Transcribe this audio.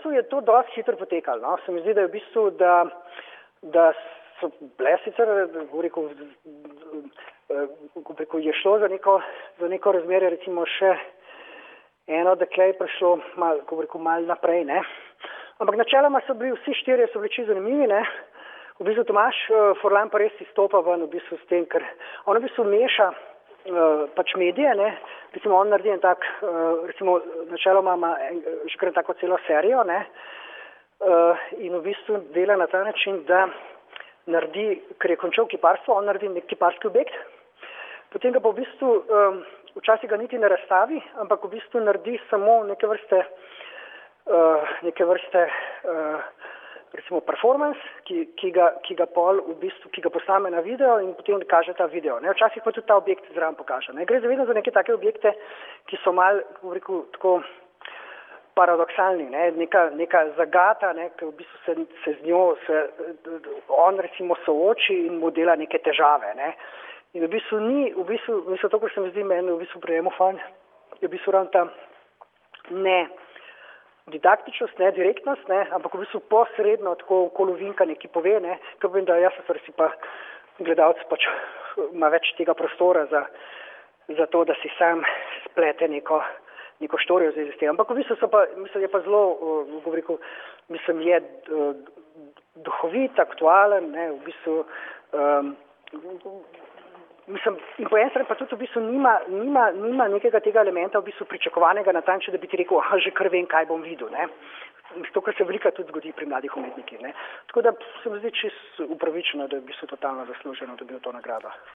bistvu je to dosti hitro potekalo. No? Se mi zdi, da je v bistvu, da so bile sicer, je šlo za neko razmerje, recimo še eno dekle je prišlo malo naprej, ne. Ampak načeloma so bili vsi štirje čisto zanimivi, ne. V bistvu Tomaž Furlan pa res izstopa ven v bistvu s tem, ker on v bistvu meša pač medije, ne. Recimo on naredi en tak, recimo načeloma ima že kar tako celo serijo, ne. In v bistvu dela na ta način, da naredi, ker je končal kiparstvo, on naredi nek kiparski objekt, potem ga pa v bistvu včasih ga niti ne razstavi, ampak v bistvu naredi samo neke vrste recimo performance, ki ga pol v bistvu, ki ga posname na video in potem kaže ta video. Ne? Včasih pa tudi ta objekt zraven pokaže. Ne? Gre vedno za neke take objekte, ki so malo, tako paradoksalni, ne? Neka zagata, ne? Ki v bistvu se z njo on recimo sooči in mu dela neke težave. Ne? In v bistvu to, kar se mi zdi meni v bistvu pri njemu fajn, je v bistvu ravno ta ne didaktičnost, ne direktnost, ne, ampak v bistvu posredno tako kolovinka neki pove, ne, ker vem, da jaz si pa gledalec pač ima več tega prostora za to, da si sam splete neko štorijo z tem. Ampak v bistvu je pa zelo, je duhovit, aktualen, ne, v bistvu in po eni strani pa tudi v bistvu nima nekega tega elementa v bistvu pričakovanega natančno, da bi ti rekel, že kar vem, kaj bom videl, ne. To, kar se velika tudi zgodi pri mladih umetnikih, ne. Tako da se mi zdi čisto upravičeno, da je v bistvu totalno zasluženo dobil to nagrado.